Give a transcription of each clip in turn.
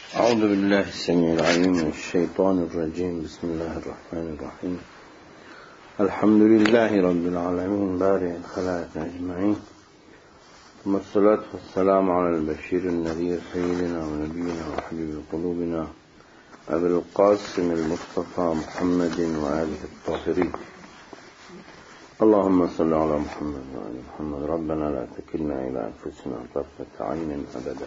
اعوذ بالله السميع العليم من الشيطان الرجيم. بسم الله الرحمن الرحيم. الحمد لله رب العالمين بارئ الخلائق اجمعين، ثم الصلاة والسلام على البشير النذير سيدنا ونبينا وحبيب قلوبنا أبي القاسم المصطفى محمد وآله الطاهرين. اللهم صل على محمد وآل محمد. ربنا لا تكلنا إلى أنفسنا طرفة عين أبدا.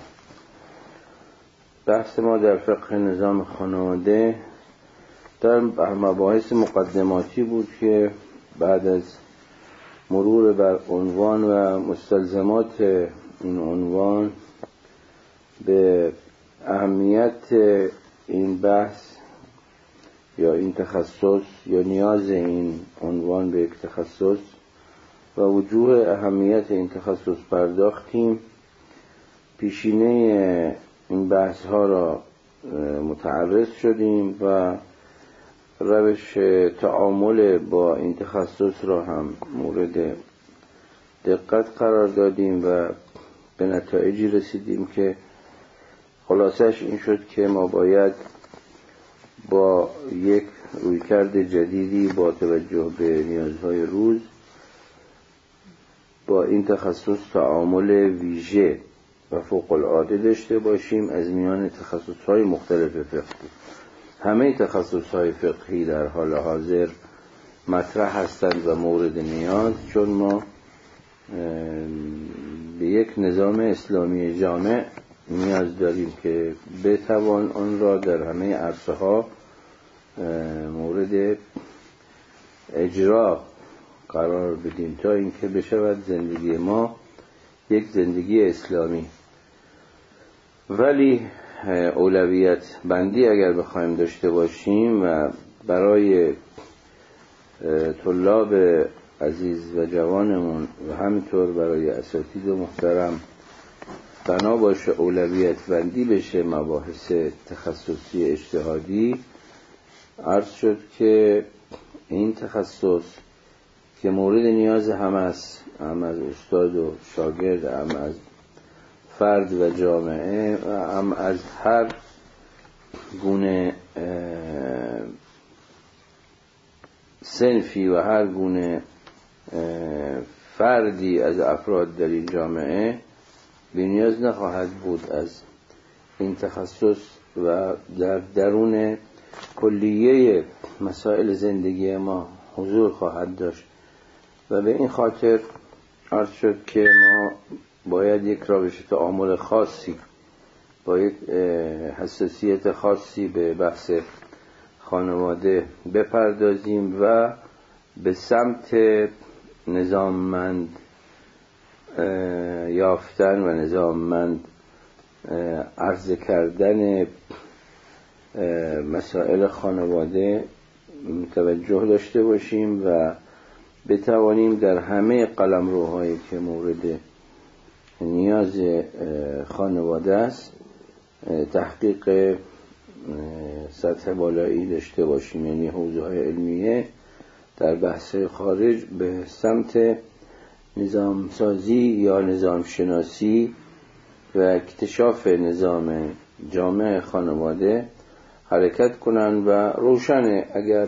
بحث ما در فقه نظام خانواده در مباحث مقدماتی بود که بعد از مرور بر عنوان و مستلزمات این عنوان به اهمیت این بحث یا این تخصص یا نیاز این عنوان به یک تخصص و وجوه اهمیت این تخصص پرداختیم. پیشینه این بحث ها را متعرض شدیم و روش تعامل با این تخصص را هم مورد دقت قرار دادیم و به نتایجی رسیدیم که خلاصش این شد که ما باید با یک رویکرد جدیدی با توجه به نیازهای روز با این تخصص تعامل ویژه و فوق العاده داشته باشیم از میان تخصصهای مختلف فقهی. همه تخصصهای فقهی در حال حاضر مطرح هستند و مورد نیاز، چون ما به یک نظام اسلامی جامع نیاز داریم که بتوان آن را در همه عرصه ها مورد اجرا قرار بدیم تا اینکه بشود زندگی ما یک زندگی اسلامی. ولی اولویت بندی اگر بخوایم داشته باشیم و برای طلاب عزیز و جوانمون و همینطور برای اساتید محترم بنا باشه اولویت بندی بشه مباحث تخصصی اجتهادی، عرض شد که این تخصص که مورد نیاز هم است، هم از استاد و شاگرد، هم از فرد و جامعه و هم از هر گونه صنفی و هر گونه فردی از افراد در این جامعه بی نیاز نخواهد بود از این تخصص و در درون کلیه مسائل زندگی ما حضور خواهد داشت. و به این خاطر عرض شد که ما باید یک روش تعامل خاصی با یک حساسیت خاصی به بحث خانواده بپردازیم و به سمت نظاممند یافتن و نظاممند عرضه کردن مسائل خانواده توجه داشته باشیم و بتوانیم در همه قلمروهایی که مورد نیاز خانواده است تحقیق سطح بالایی داشته باشیم، یعنی حوزه‌های علمیه در بحث خارج به سمت نظام سازی یا نظام شناسی و اکتشاف نظام جامع خانواده حرکت کنند. و روشنه اگر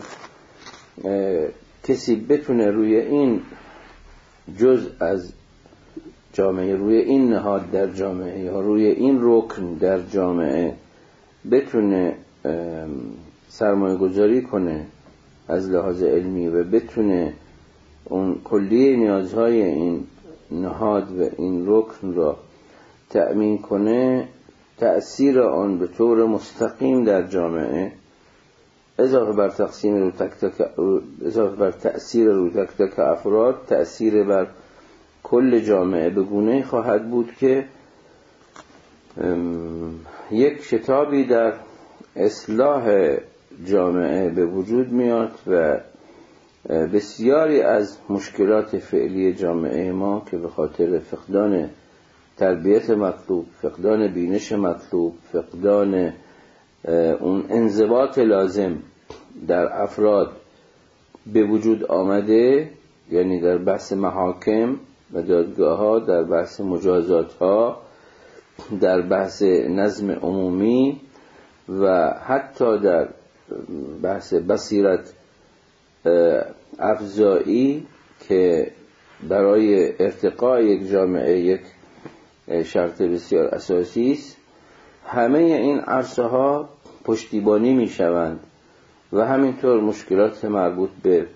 کسی بتونه روی این جزء از جامعه، روی این نهاد در جامعه یا روی این رکن در جامعه بتونه سرمایه گذاری کنه از لحاظ علمی و بتونه اون کلیه نیازهای این نهاد و این رکن را تأمین کنه، تأثیر آن به طور مستقیم در جامعه اضافه بر تأثیر رو تک تک افراد، تأثیر بر کل جامعه به گونه‌ای خواهد بود که یک شتابی در اصلاح جامعه به وجود میاد و بسیاری از مشکلات فعلی جامعه ما که به خاطر فقدان تربیت مطلوب، فقدان بینش مطلوب، فقدان اون انضباط لازم در افراد به وجود آمده، یعنی در بحث محاکم و دادگاه ها، در بحث مجازات ها، در بحث نظم عمومی و حتی در بحث بصیرت افزایی که برای ارتقاء یک جامعه یک شرط بسیار اساسی است، همه این عرصه ها پشتیبانی می شوند و همینطور مشکلات مربوط به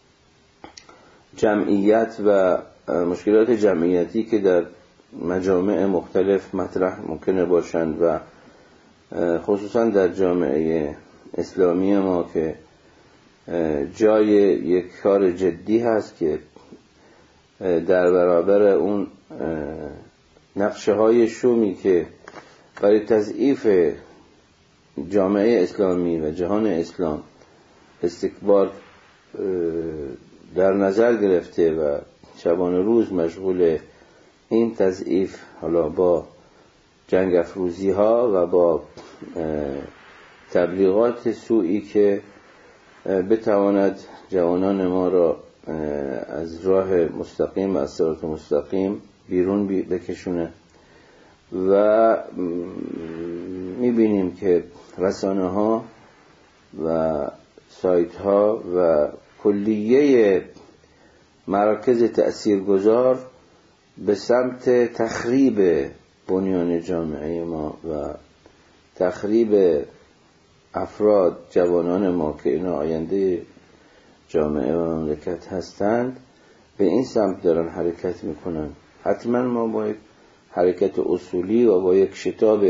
جمعیت و مشکلات جمعیتی که در مجامع مختلف مطرح ممکنه باشند و خصوصا در جامعه اسلامی ما که جای یک کار جدی هست که در برابر اون نقشه های شومی که برای تضعیف جامعه اسلامی و جهان اسلام استکبار در نظر گرفته و شبانه روز مشغول این تضعیف، حالا با جنگ افروزی ها و با تبلیغات سوئی که بتواند جوانان ما را از راه مستقیم و از صراط مستقیم بیرون بکشونه. و میبینیم که رسانه ها و سایت ها و کلیه مراکز تأثیرگذار به سمت تخریب بنیان جامعه ما و تخریب افراد جوانان ما که اینا آینده جامعه و مملکت هستند به این سمت دارن حرکت میکنن. حتما ما با یک حرکت اصولی و با یک شتاب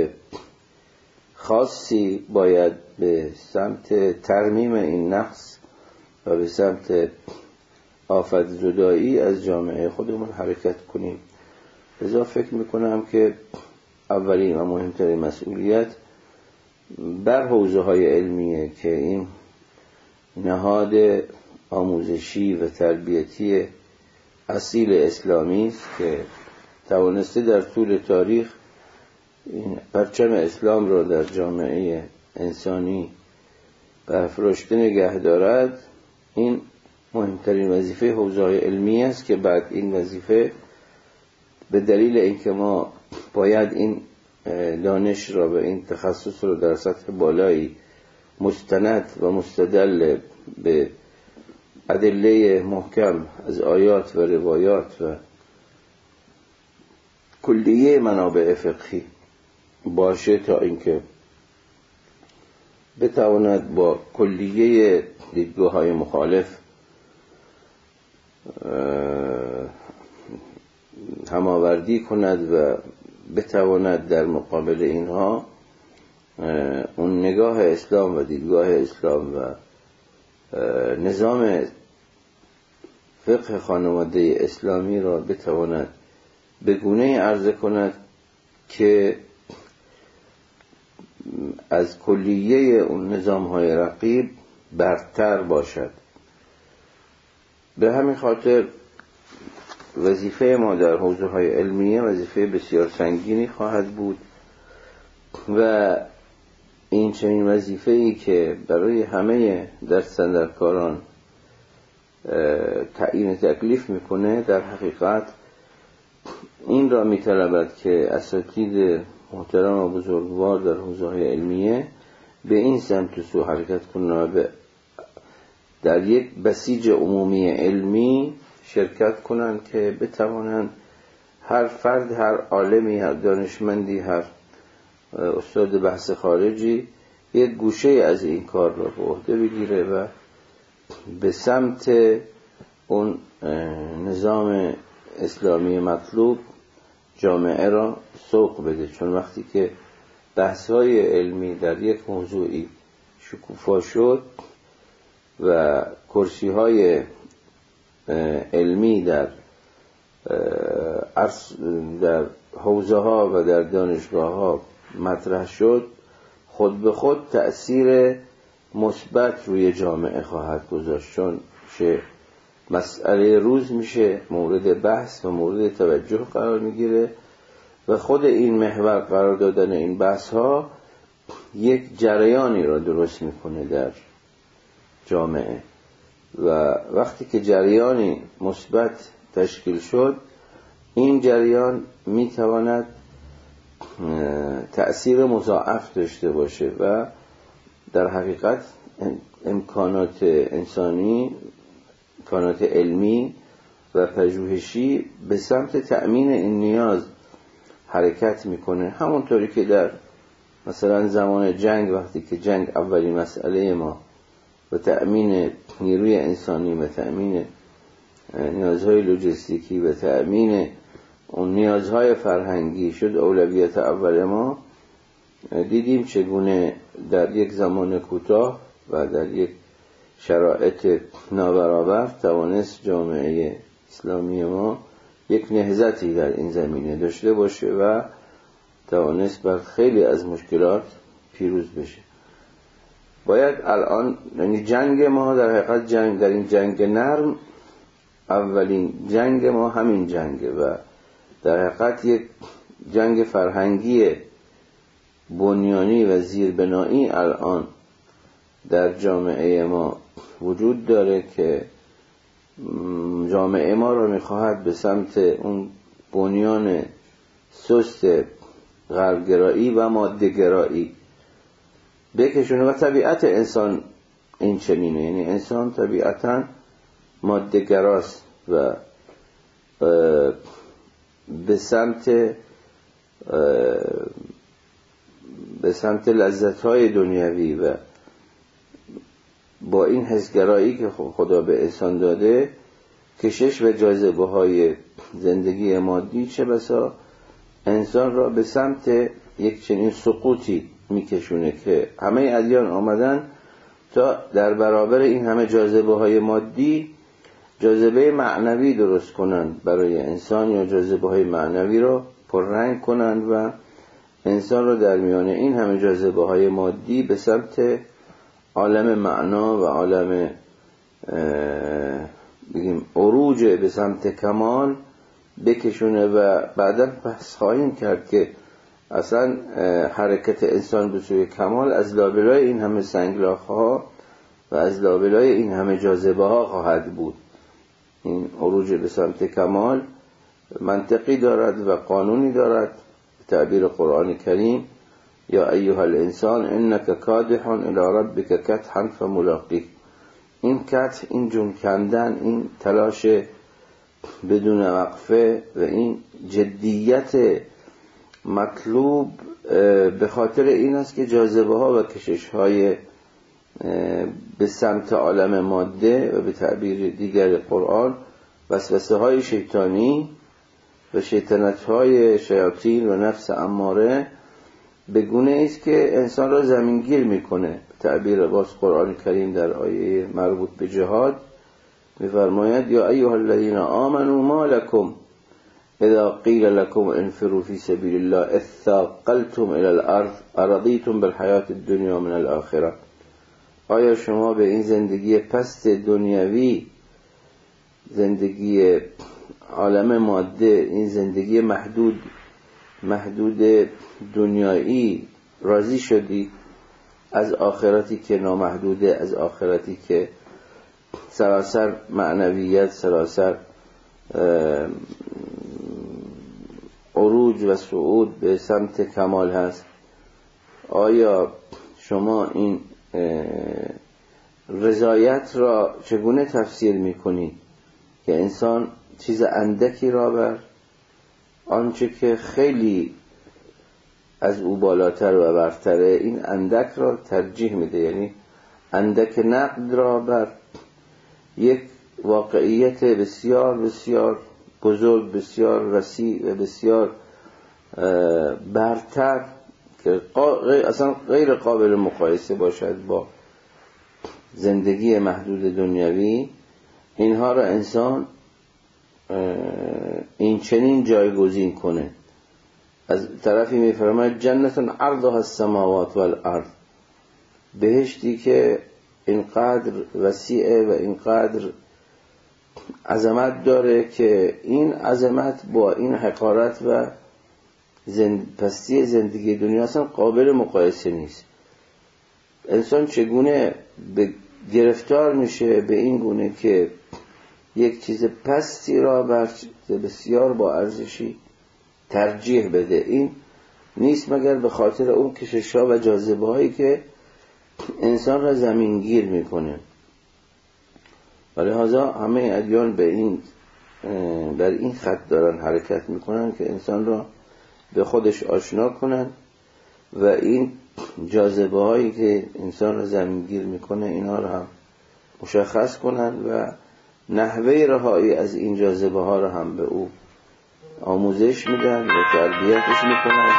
خاصی باید به سمت ترمیم این نقص و به سمت آفت زدایی از جامعه خودمون حرکت کنیم. لذا فکر میکنم که اولین و مهمترین مسئولیت بر حوزه های علمیه که این نهاد آموزشی و تربیتی اصیل اسلامی است که توانسته در طول تاریخ این پرچم اسلام را در جامعه انسانی برافراشته نگه دارد. این مهمترین وظیفه حوزه های علمی است که بعد این وظیفه به دلیل اینکه ما باید این دانش را و این تخصص را در سطح بالایی مستند و مستدل به ادله محکم از آیات و روایات و کلیه منابع فقهی باشه تا اینکه بتواند با کلیه دیدگاه‌های مخالف هماوردی کند و بتواند در مقابل اینها اون نگاه اسلام و دیدگاه اسلام و نظام فقه خانواده اسلامی را بتواند به گونه‌ای عرضه کند که از کلیه اون نظام‌های رقیب برتر باشد. به همین خاطر وظیفه ما در حوزه‌های علمیه وظیفه بسیار سنگینی خواهد بود و این چنین وظیفه‌ای که برای همه دست‌اندرکاران تعیین تکلیف میکنه در حقیقت این را میطلبد که اساتید محترم و بزرگوار در حوزه‌های علمیه به این سمت و سو حرکت کنند و در یک بسیج عمومی علمی شرکت کنند که بتوانند هر فرد، هر عالمی، هر دانشمندی، هر استاد بحث خارجی یک گوشه از این کار را به عهده بگیره و به سمت اون نظام اسلامی مطلوب جامعه را سوق بده. چون وقتی که بحث‌های علمی در یک موضوعی شکوفا شد و کرسی‌های علمی در حوزه‌ها و در دانشگاه‌ها مطرح شد، خود به خود تأثیر مثبت روی جامعه خواهد گذاشت، چون مسئله روز میشه مورد بحث و مورد توجه قرار میگیره و خود این محور قرار دادن این بحث ها یک جریانی را درست میکنه در جامعه و وقتی که جریانی مثبت تشکیل شد این جریان میتواند تأثیر مضاعف داشته باشه و در حقیقت امکانات انسانی، امکانات علمی و پژوهشی به سمت تأمین این نیاز حرکت میکنه. همونطوری که در مثلا زمان جنگ، وقتی که جنگ اولین مسئله ما و تأمین نیروی انسانی و تأمین نیازهای لوجستیکی و تأمین اون نیازهای فرهنگی شد اولویت اول ما، دیدیم چگونه در یک زمان کوتاه و در یک شرایط نابرابر توانست جامعه اسلامی ما یک نهضتی در این زمینه داشته باشه و توانست بر خیلی از مشکلات پیروز بشه. باید الان، یعنی جنگ ما در حقیقت جنگ، در این جنگ نرم اولین جنگ ما همین جنگه و در حقیقت یک جنگ فرهنگی بنیانی و زیربنایی الان در جامعه ما وجود داره که جامعه ما رو میخواهد به سمت اون بنیان سست غربگرایی و ماده‌گرایی بکشونه و طبیعت انسان این چنینه. یعنی انسان طبیعتاً ماده‌گراست و به سمت لذت‌های دنیوی و با این حسگرایی که خدا به انسان داده، کشش و جاذبه‌های زندگی مادی چه بسا انسان را به سمت یک چنین سقوطی میکشونه که همه ادیان آمدن تا در برابر این همه جاذبه‌های مادی جاذبه معنوی درست کنن برای انسان، یا جاذبه‌های معنوی را پررنگ کنن و انسان را در میان این همه جاذبه‌های مادی به سمت عالم معنا و عالم بگیم عروج به سمت کمال بکشونه. و بعدا بحث خواهیم کرد که اصلا حرکت انسان به سوی کمال از لابلای این همه سنگلاخ‌ها و از لابلای این همه جاذبه‌ها خواهد بود. این عروج به سمت کمال منطقی دارد و قانونی دارد. تعبیر قرآن کریم یا ایها الانسان انک کادح الی ربک کدحا فملاقیه. این کدح، این جون کندن، این تلاش بدون وقفه و این جدیت مطلوب به خاطر این است که جاذبه ها و کشش های به سمت عالم ماده و به تعبیر دیگر قرآن وسوسه های شیطانی و شیطنت های شیاطین و نفس اماره به گونه است که انسان را زمینگیر میکنه. تعبیر باز قرآن کریم در آیه مربوط به جهاد میفرماید یا ایها الذین آمنوا ما لکم اذا قیل لکم انفروا فی سبیل الله اثاقلتم الی الارض ارضیتم بالحیات الدنیا من الاخره. آیا شما به این زندگی پست دنیوی، زندگی عالم ماده، این زندگی محدود دنیایی راضی شدی از آخرتی که نامحدوده، از آخرتی که سراسر معنویت، سراسر عروج و صعود به سمت کمال هست؟ آیا شما این رضایت را چگونه تفسیر میکنید که انسان چیز اندکی را بر آنچه که خیلی از او بالاتر و برتره این اندک را ترجیح میده؟ یعنی اندک نقد را بر یک واقعیت بسیار بسیار بزرگ، بسیار وسیع و بسیار برتر که اصلا غیر قابل مقایسه باشد با زندگی محدود دنیوی، اینها را انسان این چنین جایگزین کنه. از طرفی میفرماید جنت عرضها السماوات والارض، بهشتی که اینقدر وسیعه و اینقدر عظمت داره که این عظمت با این حقارت و پستی زندگی دنیا اصلا قابل مقایسه نیست. انسان چگونه گرفتار میشه به این گونه که یک چیز پستی را بر بسیار با ارزشی ترجیح بده؟ این نیست مگر به خاطر اون کشش‌ها و جاذبه‌هایی که انسان را زمینگیر میکنه. ولی لذا همه ادیان بر این خط دارن حرکت میکنن که انسان را به خودش آشنا کنن و این جاذبه هایی که انسان را زمینگیر میکنه اینا را هم مشخص کنن و نحوه رهایی از این جاذبه ها را هم به او آموزش میدن و تربیتش میکنن،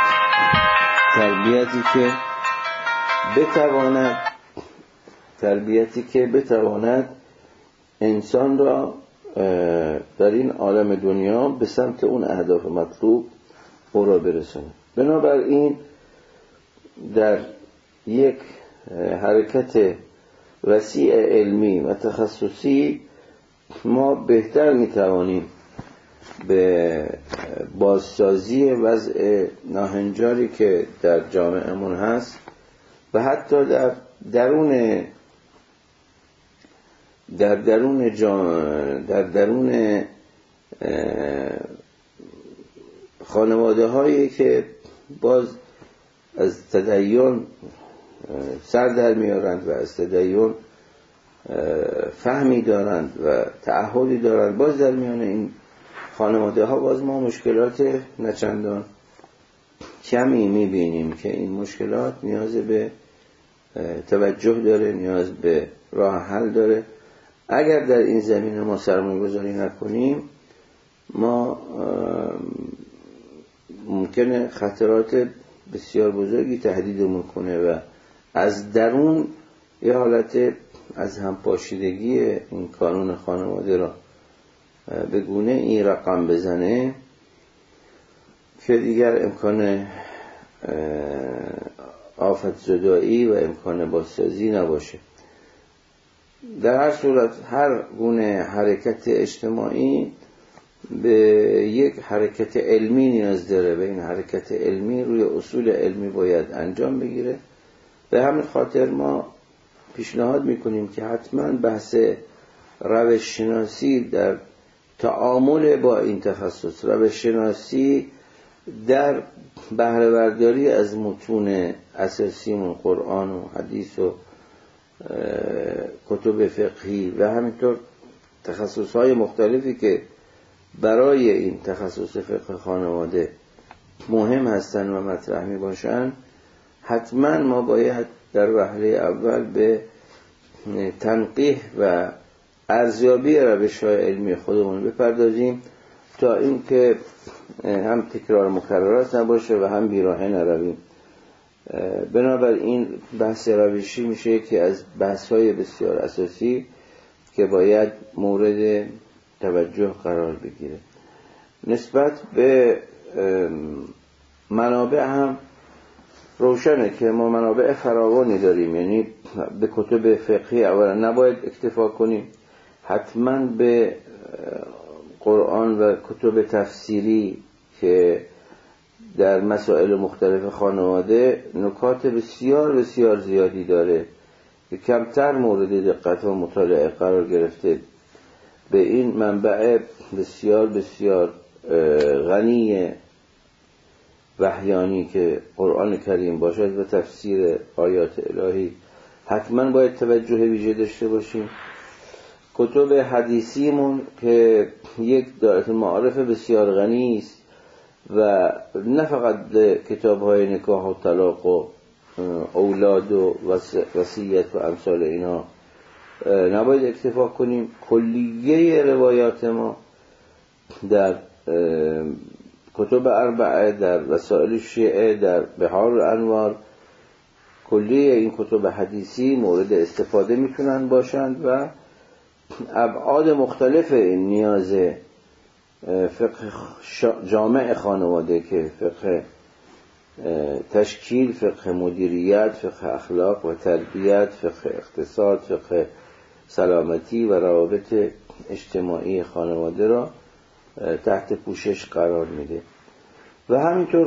تربیتی که بتواند انسان را در این عالم دنیا به سمت اون اهداف مطلوب او را برسونه. بنابراین در یک حرکت وسیع علمی و تخصصی ما بهتر میتوانیم به بازسازی وضع ناهنجاری که در جامعهمون هست و حتی در درون خانواده هایی که باز از تدین سر در میارند و از تدین فهمی دارند و تعهدی دارند، باز در میان این خانواده ها باز ما مشکلات نچندان کمی میبینیم که این مشکلات نیاز به توجه داره، نیاز به راه حل داره. اگر در این زمینه ما سرمایه گذاری نکنیم ما ممکنه خطرات بسیار بزرگی تهدیدمون کنه و از درون یه حالت از هم پاشیدگی این کانون خانواده را به گونه این رقم بزنه که دیگر امکان آفت زدایی و امکان بازسازی نباشه. در هر صورت هر گونه حرکت اجتماعی به یک حرکت علمی نیاز داره و این حرکت علمی روی اصول علمی باید انجام بگیره. به همین خاطر ما پیشنهاد میکنیم که حتما بحث روش شناسی در تعامل با این تخصص، روش شناسی در بهره برداری از متون اساسیمون قرآن و حدیث و کتب فقهی و همینطور تخصصهای مختلفی که برای این تخصص فقه خانواده مهم هستن و مطرح می باشن، حتما ما باید در وهله اول به تنقیح و ارزیابی روش‌های علمی خودمون بپردازیم تا اینکه هم تکرار مکررات نباشه و هم بیراهه نرویم. بنابراین بحث روشی میشه که از بحث‌های بسیار اساسی که باید مورد توجه قرار بگیره. نسبت به منابع هم روشنه که ما منابع فراوانی داریم، یعنی به کتب فقهی اولا نباید اکتفا کنیم، حتما به قرآن و کتب تفسیری که در مسائل مختلف خانواده نکات بسیار بسیار زیادی داره که کمتر مورد دقت و مطالعه قرار گرفته، به این منبع بسیار بسیار غنی وحیانی که قرآن کریم باشد و تفسیر آیات الهی حتما باید توجه ویژه داشته باشیم. کتب حدیثیمون که یک دایره معارف بسیار غنی است و نه فقط کتاب‌های نکاح و طلاق و اولاد و وصیت و امثال اینا نباید اکتفا کنیم. کلیه روایات ما در کتب اربعه، در وسائل شیعه، در بحار الانوار، کلیه این کتب حدیثی مورد استفاده میتونن باشند و ابعاد مختلف این نیاز فقه جامع خانواده که فقه تشکیل، فقه مدیریت، فقه اخلاق و تربیت، فقه اقتصاد، فقه سلامتی و روابط اجتماعی خانواده را تحت پوشش قرار میده. و همینطور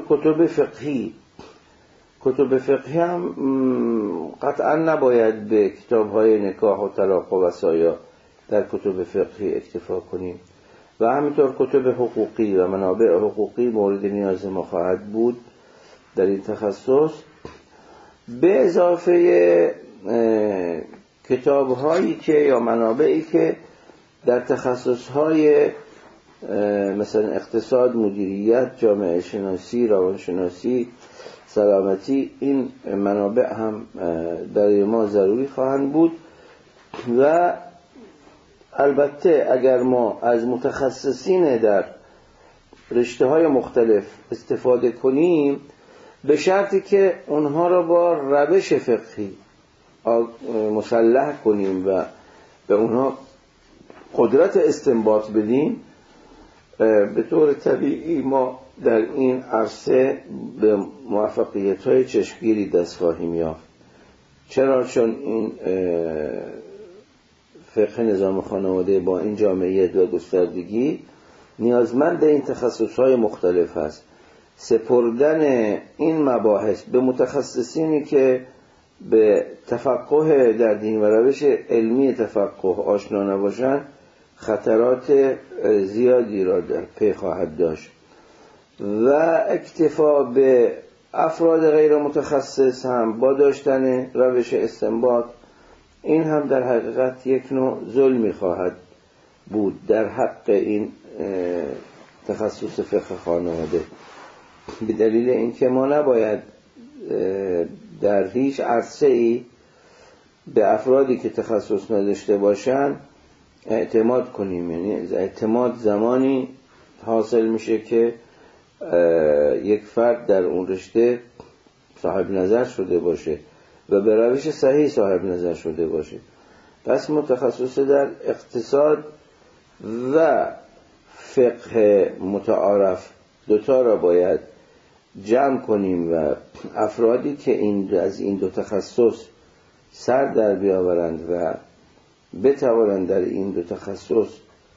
کتب فقهی هم قطعا نباید به کتاب‌های نکاح و طلاق و وصایا در کتب فقهی اکتفا کنیم و همینطور کتب حقوقی و منابع حقوقی مورد نیاز ما خواهد بود در این تخصص، به اضافه کتاب‌هایی که یا منابعی که در تخصص‌های مثلا اقتصاد، مدیریت، جامعه شناسی، روانشناسی، سلامتی، این منابع هم برای ما ضروری خواهند بود. و البته اگر ما از متخصصین در رشته‌های مختلف استفاده کنیم، به شرطی که اونها را با روش فقهی مسلح کنیم و به اونها قدرت استنباط بدیم، به طور طبیعی ما در این عرصه به موفقیت‌های چشمگیری دست خواهیم یافت. چرا؟ چون این فقه نظام خانواده با این جامعیت و گستردگی نیازمند این تخصص‌های مختلف است. سپردن این مباحث به متخصصینی که به تفقه در دین و روش علمی تفقه آشنا نباشند خطرات زیادی را در پی خواهد داشت. و اکتفا به افراد غیر متخصص هم با داشتن روش استنباط، این هم در حقیقت یک نوع ظلمی خواهد بود در حق این تخصص فقه خانواده، به دلیل اینکه ما نباید در هیچ عرصه‌ای به افرادی که تخصص نداشته باشند اعتماد کنیم. یعنی اعتماد زمانی حاصل میشه که یک فرد در اون رشته صاحب نظر شده باشه و به روش صحیح صاحب نظر شده باشه. پس متخصص در اقتصاد و فقه متعارف دوتا را باید جمع کنیم و افرادی که از این دو تخصص سر در بیاورند و بتوانند در این دو تخصص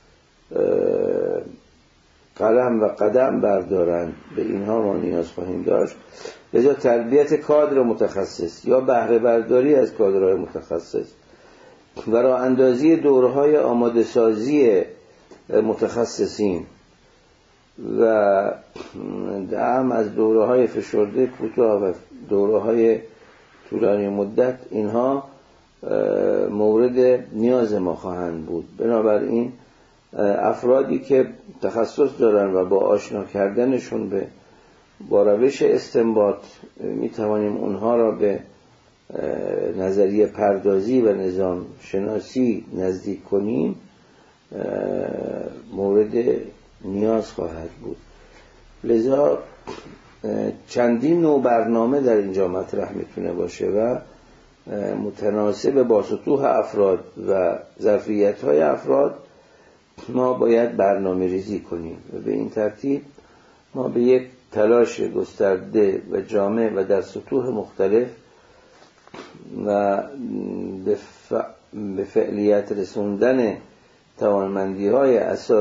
قلم و قدم بردارند، به اینها ما نیاز خواهیم داشت. لذا تربیت کادر متخصص یا بهره برداری از کادرهای متخصص و راه اندازی دوره‌های آماده سازی متخصصین و هم از دوره‌های فشرده کوتاه و دوره‌های طولانی مدت، اینها مورد نیاز ما خواهند بود. بنابراین افرادی که تخصص دارن و با آشنا کردنشون با روش استنباط میتوانیم اونها را به نظریه پردازی و نظام شناسی نزدیک کنیم، مورد نیاز خواهد بود. لذا چندین نوع برنامه در اینجا مطرح میتونه باشه و متناسب با سطوح افراد و ظرفیت‌های افراد ما باید برنامه ریزی کنیم و به این ترتیب ما به یک تلاش گسترده و جامع و در سطوح مختلف و به فعلیت رسوندن توانمندی‌های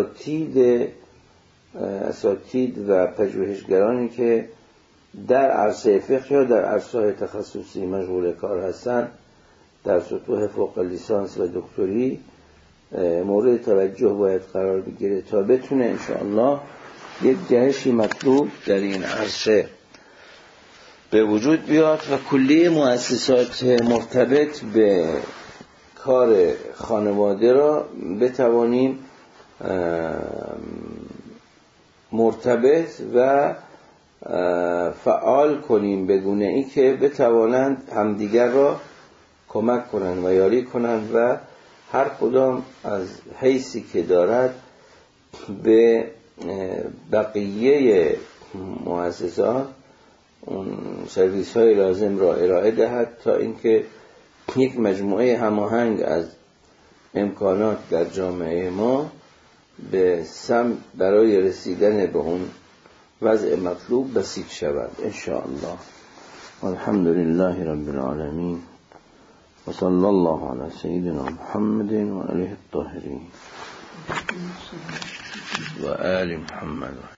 اساتید و پژوهشگرانی که در عرصه فقه یا در عرصه‌های تخصصی مشغول کار هستند در سطوح فوق لیسانس و دکتری مورد توجه باید قرار بگیره تا بتونه انشاءالله یک جهشی مطلوب در این عرصه به وجود بیاد و کلیه مؤسسات مرتبط به کار خانواده را بتوانیم مرتبط و فعال کنیم به گونه‌ای که بتوانند همدیگر را کمک کنند و یاری کنند و هر کدام از حیثی که دارد به بقیه مؤسسات اون سرویس های لازم را ارائه دهد تا اینکه یک مجموعه هماهنگ از امکانات در جامعه ما به سمت برای رسیدن به اون وضع مطلوب بسیط شود ان شاء الله. الحمد لله رب العالمین و صلی الله علی سیدنا محمد و آله الطاهرین و آل محمد.